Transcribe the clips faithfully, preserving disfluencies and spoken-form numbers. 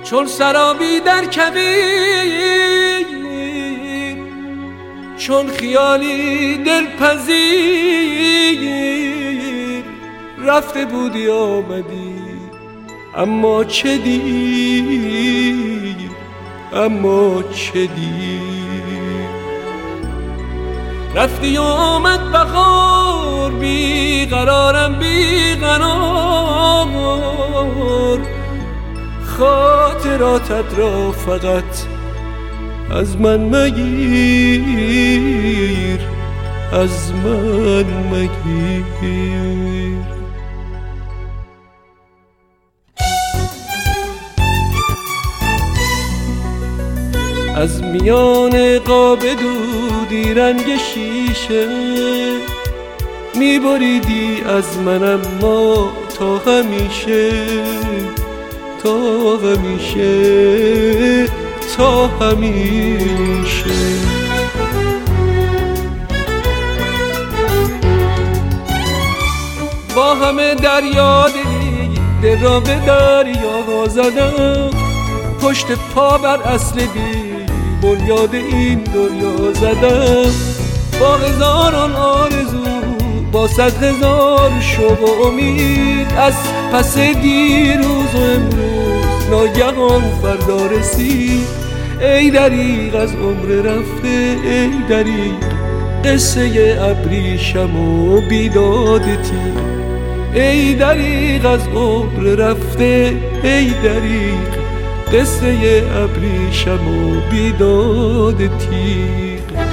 چون سرابی در کبیر، چون خیالی دلپذیر. رفته بودی آمدی اما چه دیر، اما چه دیر. رفتی و آمد بهار، بی قرارم بی قرار. خاطراتت را فقط از من مگیر، از من مگیر. از میان قاب دودی رنگ شیشه میبریدی از من، اما تا همیشه، تا همیشه، تا همیشه. با همه دریا دلی دل را به دریا زدم، پشت پا بر اصل بی بنیاد این دنیا زدم. با هزاران آرزو، با صد هزار شوق و امید، از پس دیروز و امروز ناگهان فردا رسید. ای دریغ از عمر رفته، ای دریغ قصه ابریشم و بیداد تیغ. ای دریغ از عمر رفته، ای دریغ قصه ابریشم و بیداد تیغ.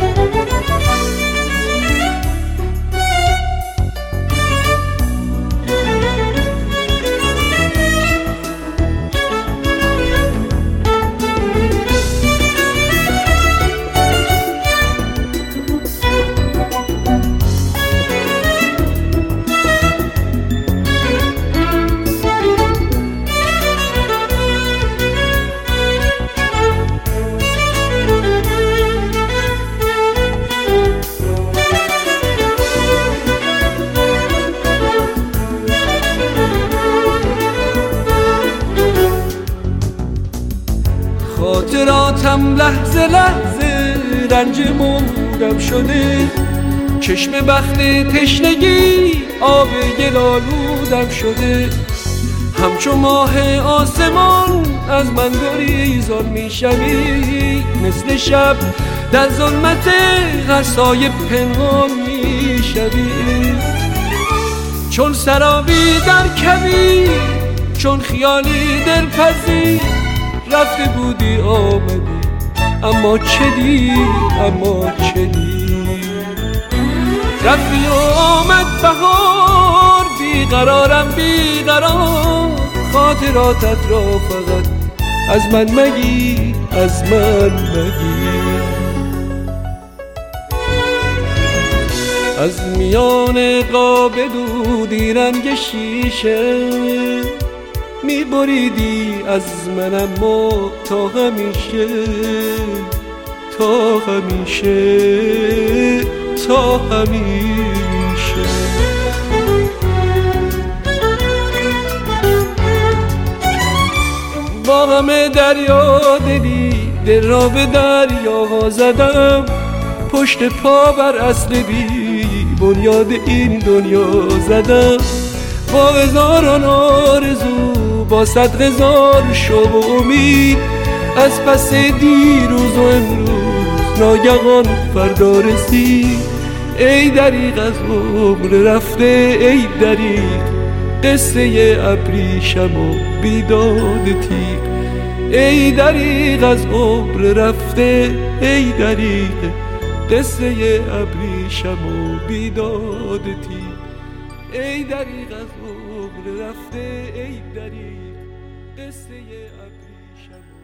خاطراتم لحظه لحظه رنج مودم شده، چشم بخت تشنگی آب گل آلودم شده. همچو ماه آسمان از من گریزان میشوی، مثل شب در ظلمت هر سایه پنهان میشوی. چون سرابی در کبیر، چون خیالی دلپذیر. رفته بودی آمدی اما چه دیر، اما چه دیر. رفتی و آمد بهار، بی قرارم بی قرار. خاطراتت را فقط از من مگیر، از من مگیر. از میان قاب دودی رنگ شیشه میبریدی از من، اما تا همیشه، تا همیشه، تا همیشه. با همه دریا دلی دل را به دریا زدم، پشت پا بر اصل بی بنیاد این دنیا زدم. با هزاران آرزو، با صد هزار شوق و امید، از پس دیروز و امروز ناگهان فردا رسید. ای دریغ از عمر رفته، ای دریغ قصه ابریشم و بیداد تیغ. ای دریغ از عمر رفته، ای دریغ قصه ابریشم و بیداد تیغ. ای دریغ از عمر رفته، ای دریغ قصه ابریشم.